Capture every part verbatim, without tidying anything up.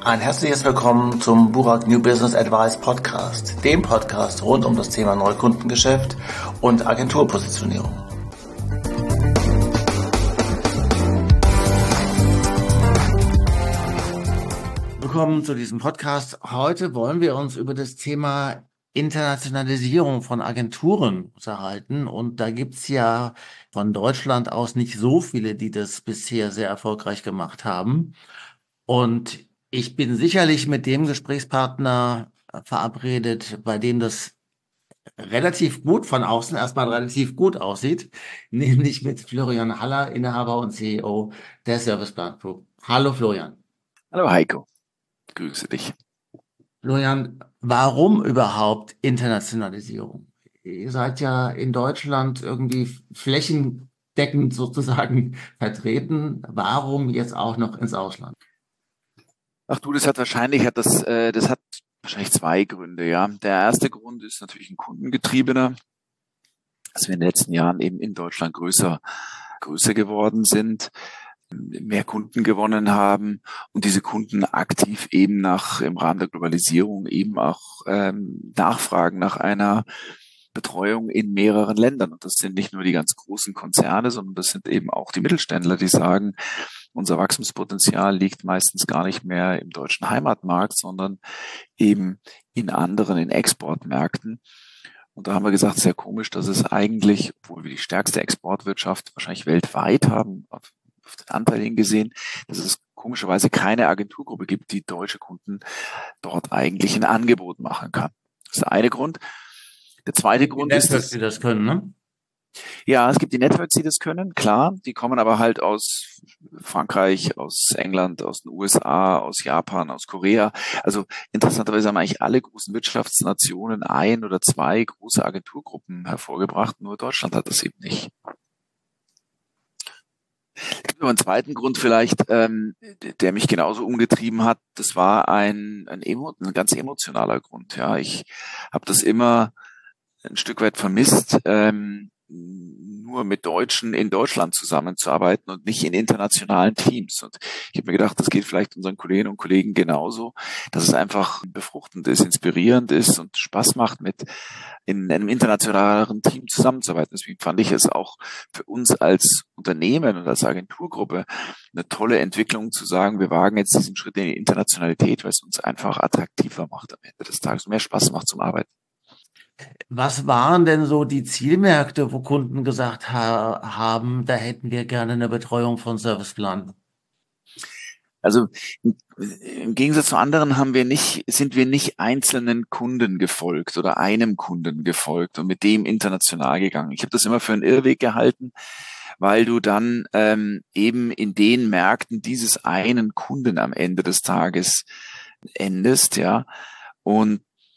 Ein herzliches Willkommen zum Burak New Business Advice Podcast, dem Podcast rund um das Thema Neukundengeschäft und Agenturpositionierung. Willkommen zu diesem Podcast. Heute wollen wir uns über das Thema Internationalisierung von Agenturen unterhalten. Und da gibt's ja von Deutschland aus nicht so viele, die das bisher sehr erfolgreich gemacht haben. Und ich bin sicherlich mit dem Gesprächspartner verabredet, bei dem das relativ gut von außen erstmal relativ gut aussieht, nämlich mit Florian Haller, Inhaber und C E O der Serviceplan Group. Hallo Florian. Hallo Heiko, grüße dich. Florian, warum überhaupt Internationalisierung? Ihr seid ja in Deutschland irgendwie flächendeckend sozusagen vertreten. Warum jetzt auch noch ins Ausland? Ach du, das hat wahrscheinlich, hat das, äh, das hat wahrscheinlich zwei Gründe, ja. Der erste Grund ist natürlich ein kundengetriebener, dass wir in den letzten Jahren eben in Deutschland größer, größer geworden sind, mehr Kunden gewonnen haben und diese Kunden aktiv eben nach, im Rahmen der Globalisierung eben auch ähm, nachfragen nach einer Betreuung in mehreren Ländern. Und das sind nicht nur die ganz großen Konzerne, sondern das sind eben auch die Mittelständler, die sagen, unser Wachstumspotenzial liegt meistens gar nicht mehr im deutschen Heimatmarkt, sondern eben in anderen, in Exportmärkten. Und da haben wir gesagt, sehr komisch, dass es eigentlich, obwohl wir die stärkste Exportwirtschaft wahrscheinlich weltweit haben, auf, auf den Anteil hingesehen, dass es komischerweise keine Agenturgruppe gibt, die deutsche Kunden dort eigentlich ein Angebot machen kann. Das ist der eine Grund. Der zweite Grund ist, dass sie das können, ne? Ja, es gibt die Networks, die das können, klar. Die kommen aber halt aus Frankreich, aus England, aus den U S A, aus Japan, aus Korea. Also interessanterweise haben eigentlich alle großen Wirtschaftsnationen ein oder zwei große Agenturgruppen hervorgebracht. Nur Deutschland hat das eben nicht. Es gibt aber einen zweiten Grund vielleicht, ähm, der mich genauso umgetrieben hat. Das war ein, ein, emo, ein ganz emotionaler Grund. Ja, ich habe das immer ein Stück weit vermisst, ähm, nur mit Deutschen in Deutschland zusammenzuarbeiten und nicht in internationalen Teams. Und ich habe mir gedacht, das geht vielleicht unseren Kolleginnen und Kollegen genauso, dass es einfach befruchtend ist, inspirierend ist und Spaß macht, mit in einem internationaleren Team zusammenzuarbeiten. Deswegen fand ich es auch für uns als Unternehmen und als Agenturgruppe eine tolle Entwicklung zu sagen, wir wagen jetzt diesen Schritt in die Internationalität, weil es uns einfach attraktiver macht am Ende des Tages, mehr Spaß macht zum Arbeiten. Was waren denn so die Zielmärkte, wo Kunden gesagt ha- haben, da hätten wir gerne eine Betreuung von Serviceplan? Also im, im Gegensatz zu anderen haben wir nicht, sind wir nicht einzelnen Kunden gefolgt oder einem Kunden gefolgt und mit dem international gegangen. Ich habe das immer für einen Irrweg gehalten, weil du dann ähm, eben in den Märkten dieses einen Kunden am Ende des Tages endest, ja, und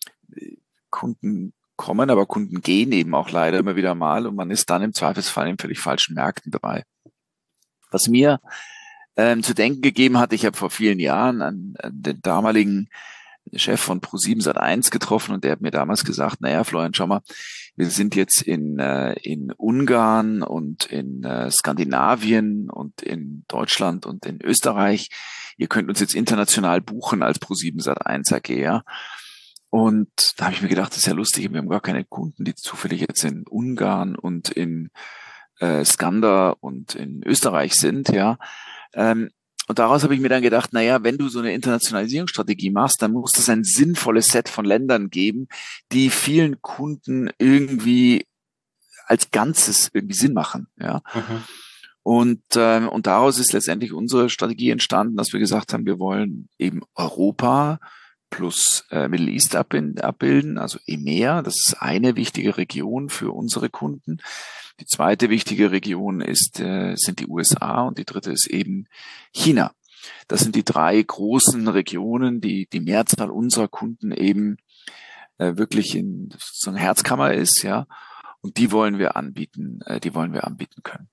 Kunden kommen, aber Kunden gehen eben auch leider immer wieder mal und man ist dann im Zweifelsfall in völlig falschen Märkten dabei. Was mir ähm, zu denken gegeben hat, ich habe vor vielen Jahren an, an den damaligen Chef von ProSieben Sat eins getroffen und der hat mir damals gesagt, naja, Florian, schau mal, wir sind jetzt in, äh, in Ungarn und in äh, Skandinavien und in Deutschland und in Österreich. Ihr könnt uns jetzt international buchen als ProSieben Sat eins A G, ja. Und da habe ich mir gedacht, das ist ja lustig, wir haben gar keine Kunden, die zufällig jetzt in Ungarn und in äh, Skanda und in Österreich sind, ja. Ähm, und daraus habe ich mir dann gedacht, naja, wenn du so eine Internationalisierungsstrategie machst, dann muss es ein sinnvolles Set von Ländern geben, die vielen Kunden irgendwie als Ganzes irgendwie Sinn machen, ja. Mhm. Und, ähm, und daraus ist letztendlich unsere Strategie entstanden, dass wir gesagt haben, wir wollen eben Europa plus äh, Middle East abbilden, also E M E A. Das ist eine wichtige Region für unsere Kunden. Die zweite wichtige Region ist äh, sind die U S A und die dritte ist eben China. Das sind die drei großen Regionen, die die Mehrzahl unserer Kunden eben äh, wirklich in so einer Herzkammer ist, ja. Und die wollen wir anbieten, äh, die wollen wir anbieten können.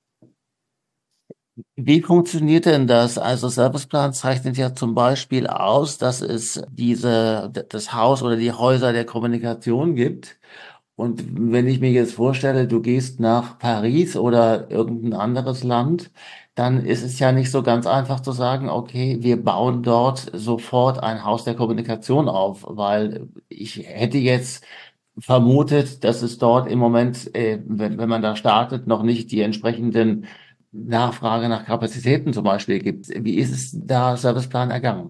Wie funktioniert denn das? Also Serviceplan zeichnet ja zum Beispiel aus, dass es diese, das Haus oder die Häuser der Kommunikation gibt Und wenn ich mir jetzt vorstelle, du gehst nach Paris oder irgendein anderes Land, dann ist es ja nicht so ganz einfach zu sagen, okay, wir bauen dort sofort ein Haus der Kommunikation auf, weil ich hätte jetzt vermutet, dass es dort im Moment, äh, wenn, wenn man da startet, noch nicht die entsprechenden Nachfrage nach Kapazitäten zum Beispiel gibt. Wie ist es da Serviceplan ergangen?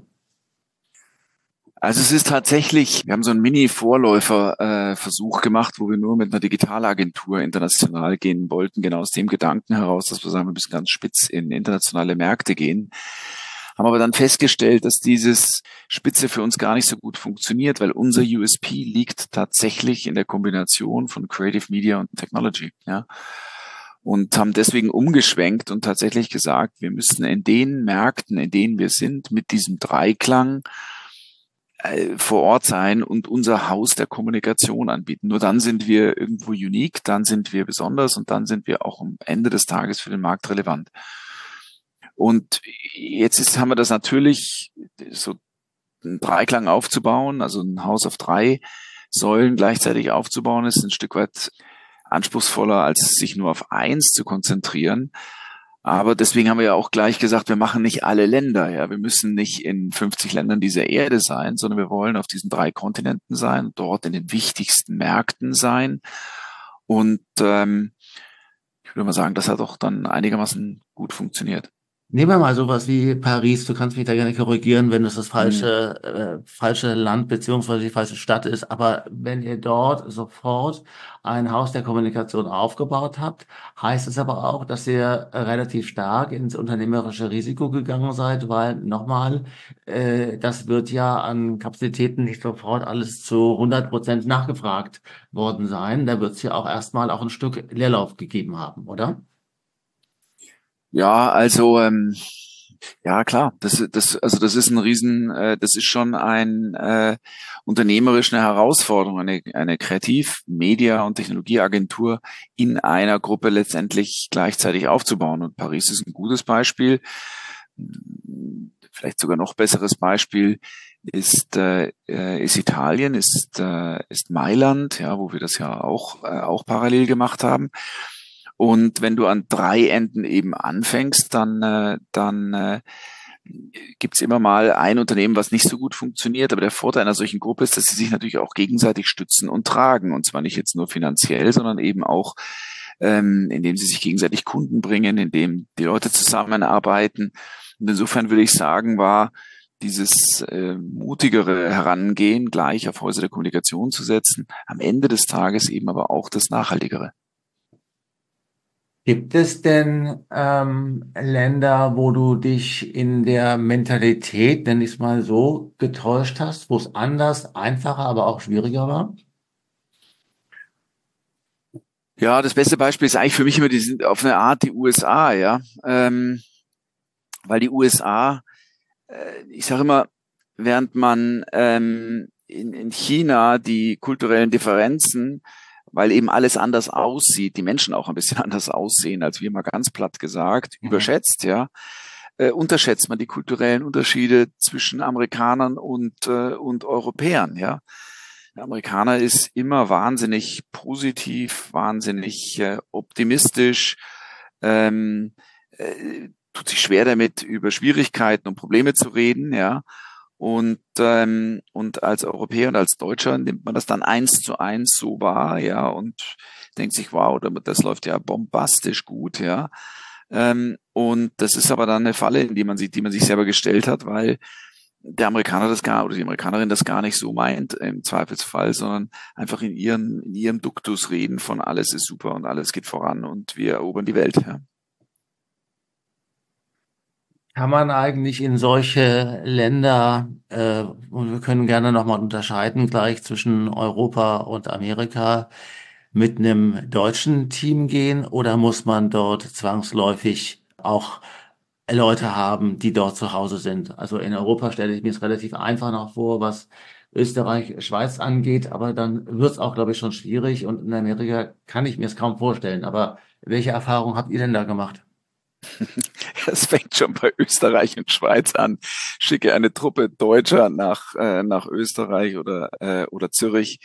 Also es ist tatsächlich, wir haben so einen Mini-Vorläufer-Versuch gemacht, wo wir nur mit einer Digitalagentur international gehen wollten, genau aus dem Gedanken heraus, dass wir sagen, wir müssen ganz spitz in internationale Märkte gehen. Haben aber dann festgestellt, dass dieses Spitze für uns gar nicht so gut funktioniert, weil unser U S P liegt tatsächlich in der Kombination von Creative Media und Technology, ja. Und haben deswegen umgeschwenkt und tatsächlich gesagt, wir müssen in den Märkten, in denen wir sind, mit diesem Dreiklang vor Ort sein und unser Haus der Kommunikation anbieten. Nur dann sind wir irgendwo unique, dann sind wir besonders und dann sind wir auch am Ende des Tages für den Markt relevant. Und jetzt ist, haben wir das natürlich so einen Dreiklang aufzubauen, also ein Haus auf drei Säulen gleichzeitig aufzubauen, ist ein Stück weit anspruchsvoller, als sich nur auf eins zu konzentrieren. Aber deswegen haben wir ja auch gleich gesagt, wir machen nicht alle Länder. Ja, wir müssen nicht in fünfzig Ländern dieser Erde sein, sondern wir wollen auf diesen drei Kontinenten sein, dort in den wichtigsten Märkten sein. Und ähm, ich würde mal sagen, das hat auch dann einigermaßen gut funktioniert. Nehmen wir mal sowas wie Paris. Du kannst mich da gerne korrigieren, wenn es das Hm. falsche, äh, falsche Land beziehungsweise die falsche Stadt ist. Aber wenn ihr dort sofort ein Haus der Kommunikation aufgebaut habt, heißt es aber auch, dass ihr relativ stark ins unternehmerische Risiko gegangen seid, weil nochmal, äh, das wird ja an Kapazitäten nicht sofort alles zu hundert Prozent nachgefragt worden sein. Da wird es ja auch erstmal auch ein Stück Leerlauf gegeben haben, oder? Ja, also ähm, ja klar, das, das, also das ist ein Riesen, äh, das ist schon ein äh, unternehmerisch eine Herausforderung, eine, eine Kreativ-, Media- und Technologieagentur in einer Gruppe letztendlich gleichzeitig aufzubauen. Und Paris ist ein gutes Beispiel. Vielleicht sogar noch besseres Beispiel ist äh, äh, ist Italien, ist äh, ist Mailand, ja, wo wir das ja auch äh, auch parallel gemacht haben. Und wenn du an drei Enden eben anfängst, dann, äh, dann äh, gibt es immer mal ein Unternehmen, was nicht so gut funktioniert. Aber der Vorteil einer solchen Gruppe ist, dass sie sich natürlich auch gegenseitig stützen und tragen. Und zwar nicht jetzt nur finanziell, sondern eben auch, ähm, indem sie sich gegenseitig Kunden bringen, indem die Leute zusammenarbeiten. Und insofern würde ich sagen, war dieses äh, mutigere Herangehen, gleich auf Häuser der Kommunikation zu setzen, am Ende des Tages eben aber auch das Nachhaltigere. Gibt es denn ähm, Länder, wo du dich in der Mentalität, nenn ich es mal so, getäuscht hast, wo es anders, einfacher, aber auch schwieriger war? Ja, das beste Beispiel ist eigentlich für mich immer, die sind auf eine Art die U S A, ja, ähm, weil die U S A, äh, ich sage immer, während man ähm, in, in China die kulturellen Differenzen, weil eben alles anders aussieht, die Menschen auch ein bisschen anders aussehen, als wir mal ganz platt gesagt, Mhm. überschätzt, ja, äh, unterschätzt man die kulturellen Unterschiede zwischen Amerikanern und äh, und Europäern, ja. Der Amerikaner ist immer wahnsinnig positiv, wahnsinnig äh, optimistisch, ähm, äh, tut sich schwer damit, über Schwierigkeiten und Probleme zu reden, ja. Und, ähm, und als Europäer und als Deutscher nimmt man das dann eins zu eins so wahr, ja, und denkt sich, wow, das läuft ja bombastisch gut, ja. Ähm, und das ist aber dann eine Falle, in die man sich, die man sich selber gestellt hat, weil der Amerikaner das gar oder die Amerikanerin das gar nicht so meint im Zweifelsfall, sondern einfach in ihren in ihrem Duktus reden von alles ist super und alles geht voran und wir erobern die Welt. Ja. Kann man eigentlich in solche Länder, äh, und wir können gerne nochmal unterscheiden gleich zwischen Europa und Amerika, mit einem deutschen Team gehen oder muss man dort zwangsläufig auch Leute haben, die dort zu Hause sind? Also in Europa stelle ich mir es relativ einfach noch vor, was Österreich, Schweiz angeht, aber dann wird es auch, glaube ich, schon schwierig und in Amerika kann ich mir es kaum vorstellen. Aber welche Erfahrungen habt ihr denn da gemacht? Es fängt schon bei Österreich und Schweiz an. Schicke eine Truppe Deutscher nach, äh, nach Österreich oder, äh, oder Zürich.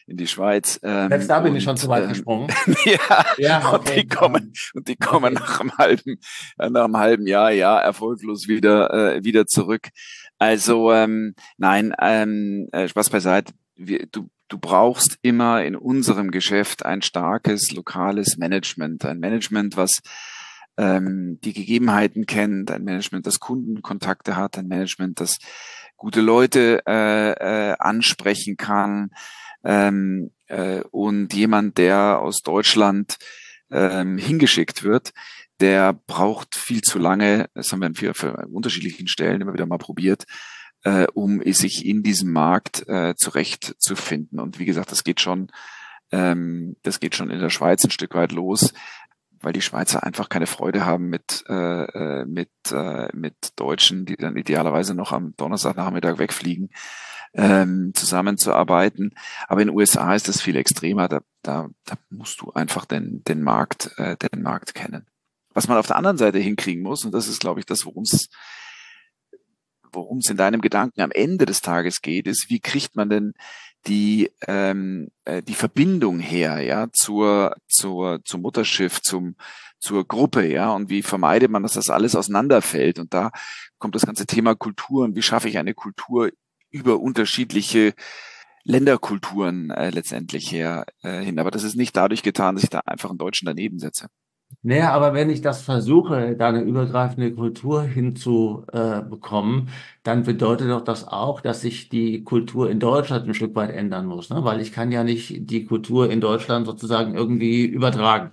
in die Schweiz. Ähm, Selbst da bin und, ich schon zu weit ähm, gesprungen. ja, Ja, und okay. die kommen, und die kommen Okay. nach einem halben, nach einem halben Jahr, ja, erfolglos wieder, äh, wieder zurück. Also, ähm, nein, ähm, äh, Spaß beiseite. Wir, du, du brauchst immer in unserem Geschäft ein starkes lokales Management, ein Management, was ähm, die Gegebenheiten kennt, ein Management, das Kundenkontakte hat, ein Management, das gute Leute äh, äh, ansprechen kann, ähm, äh, und jemand, der aus Deutschland ähm, hingeschickt wird, der braucht viel zu lange, das haben wir an vier für unterschiedlichen Stellen immer wieder mal probiert, äh, um sich in diesem Markt äh, zurechtzufinden. Und wie gesagt, das geht schon, ähm, das geht schon in der Schweiz ein Stück weit los, weil die Schweizer einfach keine Freude haben mit äh, mit äh, mit Deutschen, die dann idealerweise noch am Donnerstagnachmittag wegfliegen, ähm, zusammenzuarbeiten. Aber in den U S A ist das viel extremer. Da, da, da musst du einfach den den Markt äh, den Markt kennen. Was man auf der anderen Seite hinkriegen muss, und das ist, glaube ich, das, worum es worum es in deinem Gedanken am Ende des Tages geht, ist, wie kriegt man denn die ähm, äh, die Verbindung her, ja, zur zur zum Mutterschiff, zum zur Gruppe, ja, und wie vermeidet man, dass das alles auseinanderfällt? Und da kommt das ganze Thema Kultur und wie schaffe ich eine Kultur über unterschiedliche Länderkulturen äh, letztendlich her äh, hin. Aber das ist nicht dadurch getan, dass ich da einfach einen Deutschen daneben setze. Naja, aber wenn ich das versuche, da eine übergreifende Kultur hinzubekommen, äh, bekommen, dann bedeutet doch das auch, dass sich die Kultur in Deutschland ein Stück weit ändern muss, ne? Weil ich kann ja nicht die Kultur in Deutschland sozusagen irgendwie übertragen.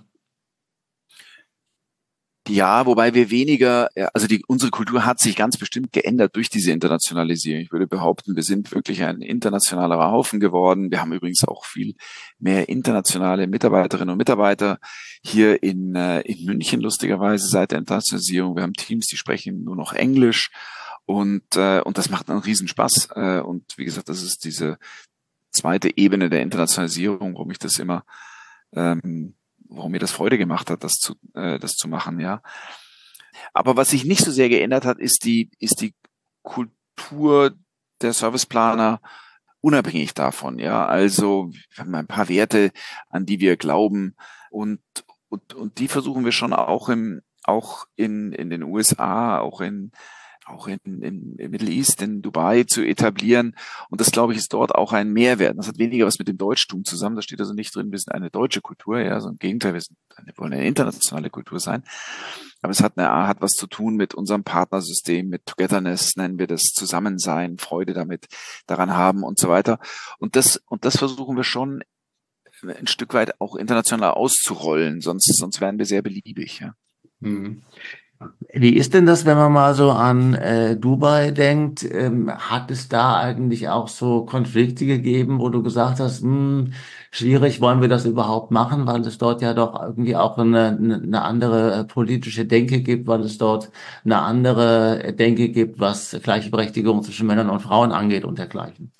Ja, wobei wir weniger, ja, also die, unsere Kultur hat sich ganz bestimmt geändert durch diese Internationalisierung. Ich würde behaupten, wir sind wirklich ein internationalerer Haufen geworden. Wir haben übrigens auch viel mehr internationale Mitarbeiterinnen und Mitarbeiter hier in, äh, in München, lustigerweise, seit der Internationalisierung. Wir haben Teams, die sprechen nur noch Englisch und, äh, und das macht einen Riesenspaß. Äh, und wie gesagt, das ist diese zweite Ebene der Internationalisierung, warum ich das immer ähm, warum mir das Freude gemacht hat, das zu, äh, das zu machen, ja. Aber was sich nicht so sehr geändert hat, ist die, ist die Kultur der Serviceplaner unabhängig davon, ja. Also, wir haben ein paar Werte, an die wir glauben und, und, und die versuchen wir schon auch im, auch in, in den U S A, auch in, auch in, in, in Middle East, in Dubai zu etablieren. Und das, glaube ich, ist dort auch ein Mehrwert. Das hat weniger was mit dem Deutschtum zusammen. Da steht also nicht drin, wir sind eine deutsche Kultur, ja, sondern im Gegenteil, wir sind eine, wollen eine internationale Kultur sein. Aber es hat eine, hat was zu tun mit unserem Partnersystem, mit Togetherness, nennen wir das, Zusammensein, Freude damit, daran haben und so weiter. Und das, und das versuchen wir schon ein Stück weit auch international auszurollen, sonst, sonst wären wir sehr beliebig, ja. Hm. Wie ist denn das, wenn man mal so an äh, Dubai denkt? Ähm, hat es da eigentlich auch so Konflikte gegeben, wo du gesagt hast, hm, schwierig, wollen wir das überhaupt machen, weil es dort ja doch irgendwie auch eine, eine eine andere äh, politische Denke gibt, weil es dort eine andere äh, Denke gibt, was Gleichberechtigung zwischen Männern und Frauen angeht und dergleichen.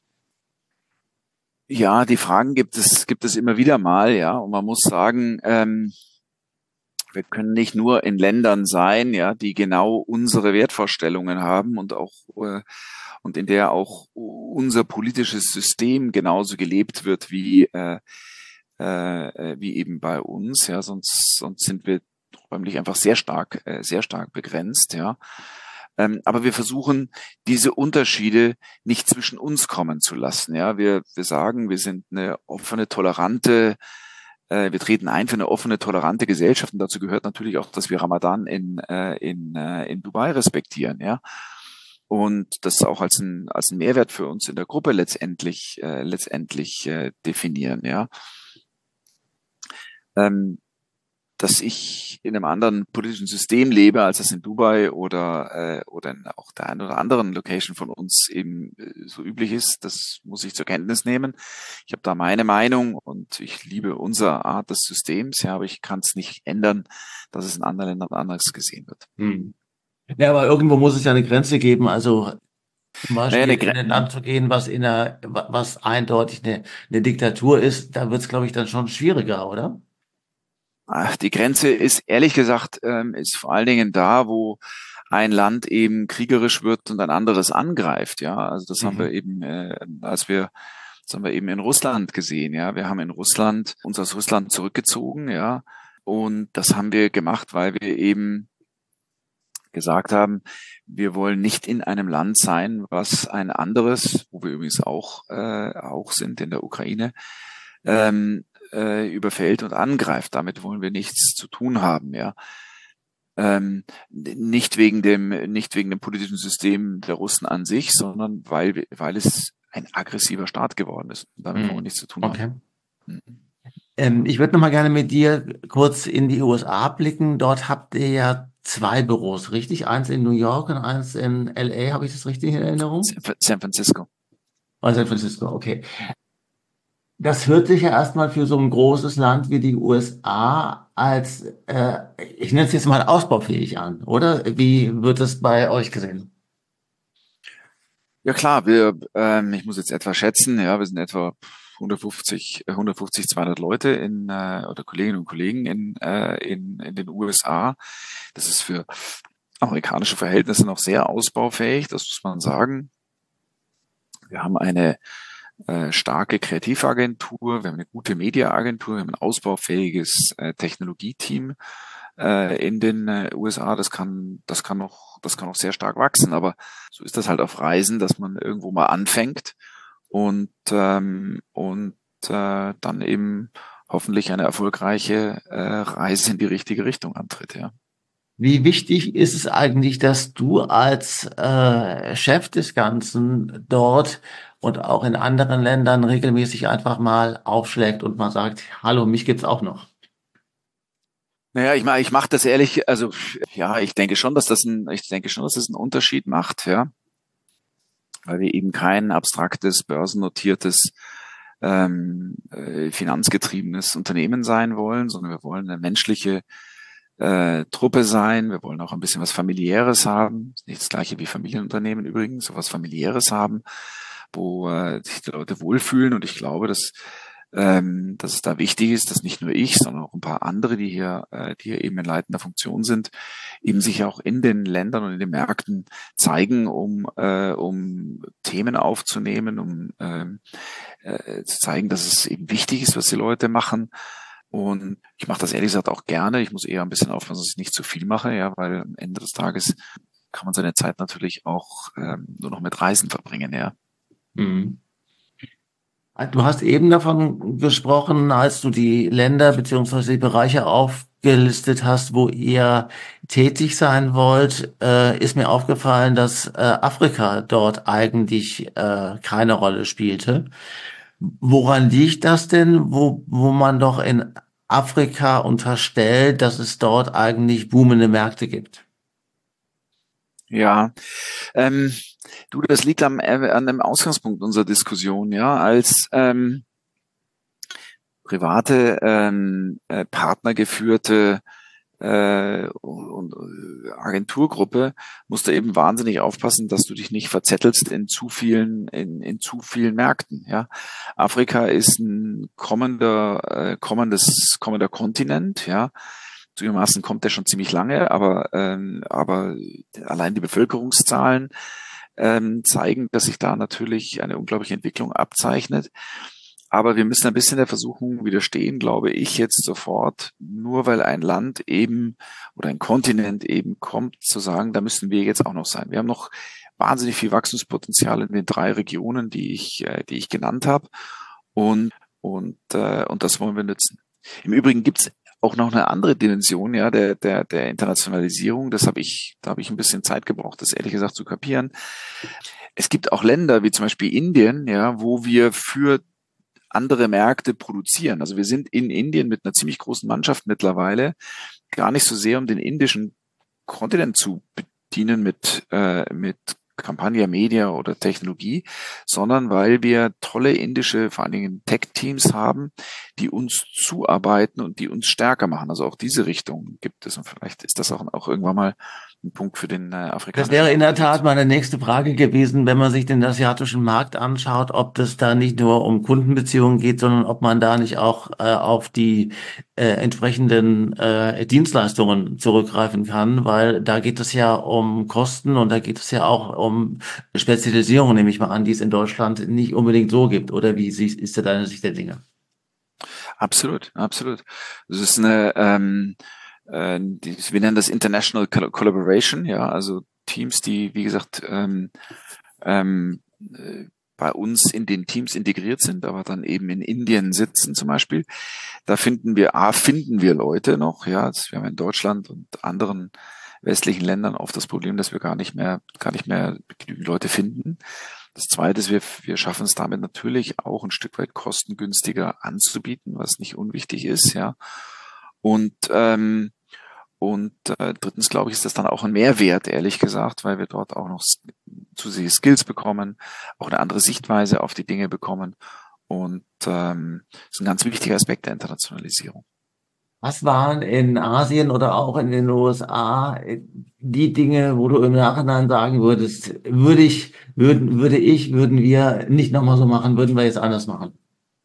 Ja, die Fragen gibt es, gibt es immer wieder mal, ja. Und man muss sagen, ähm, wir können nicht nur in Ländern sein, ja, die genau unsere Wertvorstellungen haben und auch äh, und in der auch unser politisches System genauso gelebt wird wie äh, äh, wie eben bei uns, ja, sonst sonst sind wir räumlich einfach sehr stark äh, sehr stark begrenzt, ja. Ähm, aber wir versuchen, diese Unterschiede nicht zwischen uns kommen zu lassen. Ja, wir, wir sagen, wir sind eine offene, tolerante, äh, wir treten ein für eine offene, tolerante Gesellschaft. Und dazu gehört natürlich auch, dass wir Ramadan in, äh, in, äh, in Dubai respektieren. Ja, und das auch als ein, als ein Mehrwert für uns in der Gruppe letztendlich, äh, letztendlich äh, definieren. Ja. Ähm, dass ich in einem anderen politischen System lebe, als es in Dubai oder, äh, oder in auch der einen oder anderen Location von uns eben äh, so üblich ist, das muss ich zur Kenntnis nehmen. Ich habe da meine Meinung und ich liebe unsere Art des Systems, ja, aber ich kann es nicht ändern, dass es in anderen Ländern anders gesehen wird. Hm. Ja, aber irgendwo muss es ja eine Grenze geben. Also zum Naja, Beispiel eine in Gre ein Land zu gehen, was in einer, was eindeutig eine, eine Diktatur ist, da wird es, glaube ich, dann schon schwieriger, oder? Ach, die Grenze ist ehrlich gesagt, ähm, ist vor allen Dingen da, wo ein Land eben kriegerisch wird und ein anderes angreift. Ja, also das haben wir Mhm. eben, äh, als wir Das haben wir eben in Russland gesehen, ja. Wir haben in Russland uns aus Russland zurückgezogen, ja. Und das haben wir gemacht, weil wir eben gesagt haben, wir wollen nicht in einem Land sein, was ein anderes, wo wir übrigens auch äh, auch sind in der Ukraine, ähm, äh, überfällt und angreift. Damit wollen wir nichts zu tun haben, ja. Ähm, nicht wegen dem nicht wegen dem politischen System der Russen an sich, sondern weil weil es ein aggressiver Staat geworden ist. Und damit wollen wir nichts zu tun Okay. haben. Mhm. Ähm, ich würde noch mal gerne mit dir kurz in die U S A blicken. Dort habt ihr ja zwei Büros, richtig? Eins in New York und eins in L A. Habe ich das richtig in Erinnerung? San Francisco. Oh, San Francisco, okay. Das hört sich ja erstmal für so ein großes Land wie die U S A als, äh, ich nenne es jetzt mal ausbaufähig an, oder? Wie wird es bei euch gesehen? Ja klar, wir, ähm, ich muss jetzt etwa schätzen, ja, wir sind etwa hundertfünfzig, hundertfünfzig, zweihundert Leute in äh, oder Kolleginnen und Kollegen in, äh, in in den U S A. Das ist für amerikanische Verhältnisse noch sehr ausbaufähig, das muss man sagen. Wir haben eine äh, starke Kreativagentur, wir haben eine gute Mediaagentur, wir haben ein ausbaufähiges äh, Technologieteam äh, in den äh, U S A. Das kann, das kann noch, das kann noch sehr stark wachsen. Aber so ist das halt auf Reisen, dass man irgendwo mal anfängt und ähm, und äh, dann eben hoffentlich eine erfolgreiche äh, Reise in die richtige Richtung antritt. Ja. Wie wichtig ist es eigentlich, dass du als äh, Chef des Ganzen dort und auch in anderen Ländern regelmäßig einfach mal aufschlägt und mal sagt, hallo, mich gibt's auch noch? Naja, ich mache, ich mache das ehrlich, also ja, ich denke schon, dass das ein, ich denke schon, dass das einen Unterschied macht, ja, weil wir eben kein abstraktes, börsennotiertes, ähm, äh, finanzgetriebenes Unternehmen sein wollen, sondern wir wollen eine menschliche äh, Truppe sein. Wir wollen auch ein bisschen was Familiäres haben. Nicht das gleiche wie Familienunternehmen übrigens, so was Familiäres haben, wo äh, sich die Leute wohlfühlen. Und ich glaube, dass ähm, dass es da wichtig ist, dass nicht nur ich, sondern auch ein paar andere, die hier, äh, die hier eben in leitender Funktion sind, eben sich auch in den Ländern und in den Märkten zeigen, um äh, um Themen aufzunehmen, um ähm, äh, zu zeigen, dass es eben wichtig ist, was die Leute machen. Und ich mache das ehrlich gesagt auch gerne. Ich muss eher ein bisschen aufpassen, dass ich nicht zu viel mache, ja, weil am Ende des Tages kann man seine Zeit natürlich auch ähm, nur noch mit Reisen verbringen, ja. Mhm. Du hast eben davon gesprochen, als du die Länder beziehungsweise die Bereiche aufgelistet hast, wo ihr tätig sein wollt, äh, ist mir aufgefallen, dass äh, Afrika dort eigentlich äh, keine Rolle spielte. Woran liegt das denn, wo, wo man doch in Afrika unterstellt, dass es dort eigentlich boomende Märkte gibt? Ja, ähm, du, das liegt am, äh, an dem Ausgangspunkt unserer Diskussion, ja, als ähm, private, ähm, äh, partnergeführte äh, und, und Agenturgruppe musst du eben wahnsinnig aufpassen, dass du dich nicht verzettelst in zu vielen, in, in zu vielen Märkten. Ja, Afrika ist ein kommender, äh, kommendes, kommender Kontinent. Ja, zugegebenermaßen kommt der schon ziemlich lange, aber ähm, aber allein die Bevölkerungszahlen ähm, zeigen, dass sich da natürlich eine unglaubliche Entwicklung abzeichnet. Aber wir müssen ein bisschen der Versuchung widerstehen, glaube ich, jetzt sofort, nur weil ein Land eben oder ein Kontinent eben kommt, zu sagen, da müssen wir jetzt auch noch sein. Wir haben noch wahnsinnig viel Wachstumspotenzial in den drei Regionen, die ich, äh, die ich genannt habe. Und, und, äh, und das wollen wir nutzen. Im Übrigen gibt's auch noch eine andere Dimension, ja, der, der, der Internationalisierung. Das habe ich, da habe ich ein bisschen Zeit gebraucht, das ehrlich gesagt zu kapieren. Es gibt auch Länder, wie zum Beispiel Indien, ja, wo wir für andere Märkte produzieren. Also wir sind in Indien mit einer ziemlich großen Mannschaft mittlerweile, gar nicht so sehr, um den indischen Kontinent zu bedienen mit, äh, mit Campagna Media oder Technologie, sondern weil wir tolle indische, vor allen Dingen Tech-Teams haben, die uns zuarbeiten und die uns stärker machen. Also auch diese Richtung gibt es und vielleicht ist das auch, auch irgendwann mal ein Punkt für den äh, Das afrikanischen wäre in der Kontinent. Tat meine nächste Frage gewesen, wenn man sich den asiatischen Markt anschaut, ob das da nicht nur um Kundenbeziehungen geht, sondern ob man da nicht auch äh, auf die äh, entsprechenden äh, Dienstleistungen zurückgreifen kann, weil da geht es ja um Kosten und da geht es ja auch um Spezialisierung, nehme ich mal an, die es in Deutschland nicht unbedingt so gibt. Oder wie siehst- ist da deine Sicht der Dinge? Absolut, absolut. Das ist eine, ähm, äh, die, wir nennen das International Coll- Collaboration, ja, also Teams, die, wie gesagt, ähm, ähm, äh, bei uns in den Teams integriert sind, aber dann eben in Indien sitzen zum Beispiel. Da finden wir, A, finden wir Leute noch, ja, das, wir haben in Deutschland und anderen westlichen Ländern oft das Problem, dass wir gar nicht mehr, gar nicht mehr genügend Leute finden. Das Zweite ist, wir, wir schaffen es damit natürlich auch ein Stück weit kostengünstiger anzubieten, was nicht unwichtig ist, ja. Und ähm, und äh, drittens, glaube ich, ist das dann auch ein Mehrwert, ehrlich gesagt, weil wir dort auch noch zusätzliche Skills bekommen, auch eine andere Sichtweise auf die Dinge bekommen. Und ähm, das ist ein ganz wichtiger Aspekt der Internationalisierung. Was waren in Asien oder auch in den U S A äh, die Dinge, wo du im Nachhinein sagen würdest, würde ich, würden, würde ich, würden wir nicht nochmal so machen, würden wir jetzt anders machen?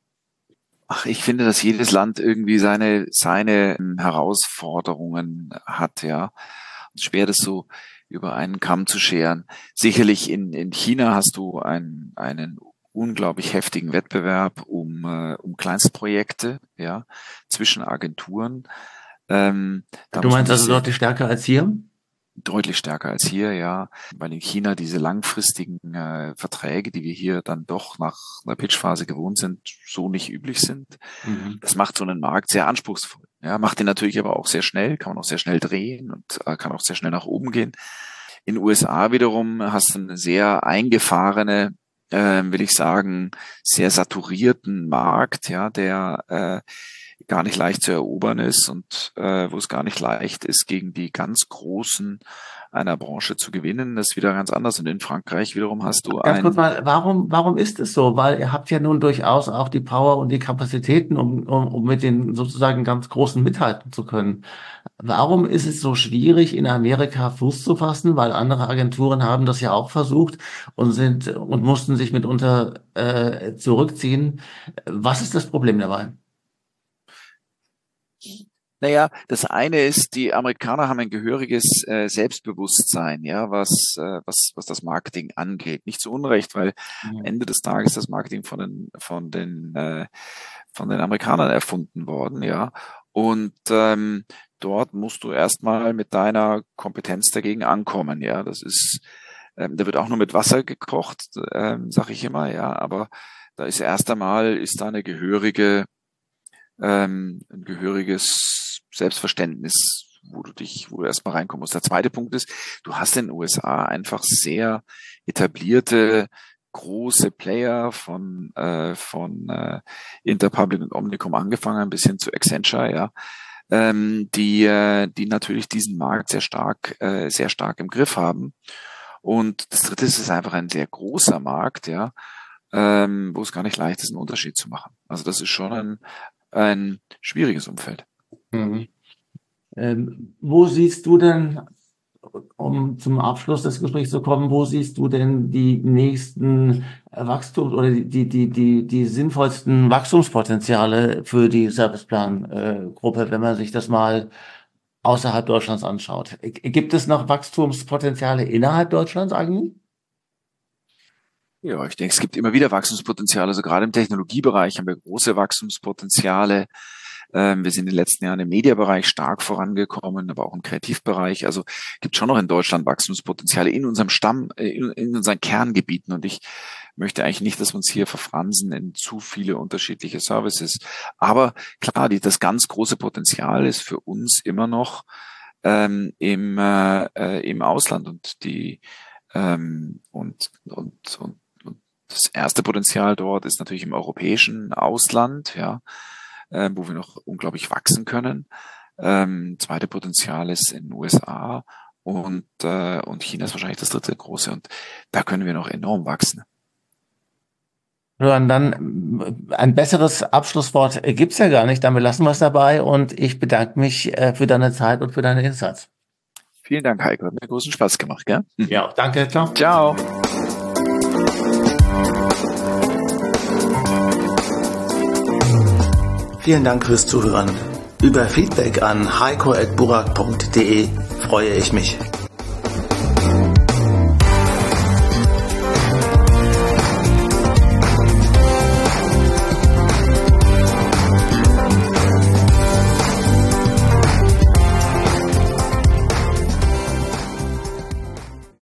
Ach, ich finde, dass jedes Land irgendwie seine, seine ähm, Herausforderungen hat, ja. Schwer, das so über einen Kamm zu scheren. Sicherlich in, in China hast du ein, einen unglaublich heftigen Wettbewerb um, äh, um Kleinstprojekte, ja, zwischen Agenturen. Ähm, da Du muss man meinst sich also sehr, deutlich stärker als hier? deutlich stärker als hier, ja, weil in China diese langfristigen äh, Verträge, die wir hier dann doch nach einer Pitchphase gewohnt sind, so nicht üblich sind. Mhm. Das macht so einen Markt sehr anspruchsvoll. Ja, macht den natürlich aber auch sehr schnell, kann man auch sehr schnell drehen und äh, kann auch sehr schnell nach oben gehen. In den U S A wiederum hast du eine sehr eingefahrene, äh, will ich sagen, sehr saturierten Markt, ja, der äh, gar nicht leicht zu erobern ist und äh, wo es gar nicht leicht ist, gegen die ganz Großen einer Branche zu gewinnen. Das ist wieder ganz anders. Und in Frankreich wiederum hast du Ganz kurz ein, mal, warum, warum ist es so? Weil ihr habt ja nun durchaus auch die Power und die Kapazitäten, um, um, um mit den sozusagen ganz Großen mithalten zu können. Warum ist es so schwierig, in Amerika Fuß zu fassen? Weil andere Agenturen haben das ja auch versucht und sind und mussten sich mitunter äh, zurückziehen. Was ist das Problem dabei? naja, das eine ist, die Amerikaner haben ein gehöriges äh, Selbstbewusstsein, ja, was, äh, was, was das Marketing angeht. Nicht zu Unrecht, weil am Mhm. Ende des Tages das Marketing von den, von den, äh, von den Amerikanern erfunden worden, ja. Und ähm, dort musst du erstmal mit deiner Kompetenz dagegen ankommen, ja. Das ist, ähm, da wird auch nur mit Wasser gekocht, ähm, sag ich immer, ja. Aber da ist erst einmal ist da eine gehörige ähm, ein gehöriges Selbstverständnis, wo du dich, wo du erstmal reinkommen musst. Der zweite Punkt ist, du hast in den U S A einfach sehr etablierte große Player von äh, von äh, Interpublic und Omnicom angefangen bis hin zu Accenture, ja, ähm, die äh, die natürlich diesen Markt sehr stark äh, sehr stark im Griff haben. Und das dritte ist, es ist einfach ein sehr großer Markt, ja, ähm, wo es gar nicht leicht ist, einen Unterschied zu machen. Also das ist schon ein ein schwieriges Umfeld. Mhm. Ähm, wo siehst du denn, um zum Abschluss des Gesprächs zu kommen, wo siehst du denn die nächsten Wachstums- oder die, die, die, die, die sinnvollsten Wachstumspotenziale für die Serviceplan-Gruppe, wenn man sich das mal außerhalb Deutschlands anschaut? Gibt es noch Wachstumspotenziale innerhalb Deutschlands eigentlich? Ja, ich denke, es gibt immer wieder Wachstumspotenziale. Also gerade im Technologiebereich haben wir große Wachstumspotenziale. Ähm, wir sind in den letzten Jahren im Mediabereich stark vorangekommen, aber auch im Kreativbereich. Also gibt schon noch in Deutschland Wachstumspotenziale in unserem Stamm, äh, in, in unseren Kerngebieten. Und ich möchte eigentlich nicht, dass wir uns hier verfransen in zu viele unterschiedliche Services. Aber klar, die, das ganz große Potenzial ist für uns immer noch ähm, im, äh, äh, im Ausland und die ähm, und, und, und das erste Potenzial dort ist natürlich im europäischen Ausland, ja, äh, wo wir noch unglaublich wachsen können. Ähm, zweite Potenzial ist in den U S A und, äh, und China ist wahrscheinlich das dritte große und da können wir noch enorm wachsen. Florian, dann äh, ein besseres Abschlusswort gibt's ja gar nicht. Damit lassen wir es dabei und ich bedanke mich äh, für deine Zeit und für deine Insights. Vielen Dank, Heiko. Hat mir großen Spaß gemacht, gell? Ja, danke. Ciao. Ciao. Vielen Dank fürs Zuhören. Über Feedback an heiko at burak punkt de freue ich mich.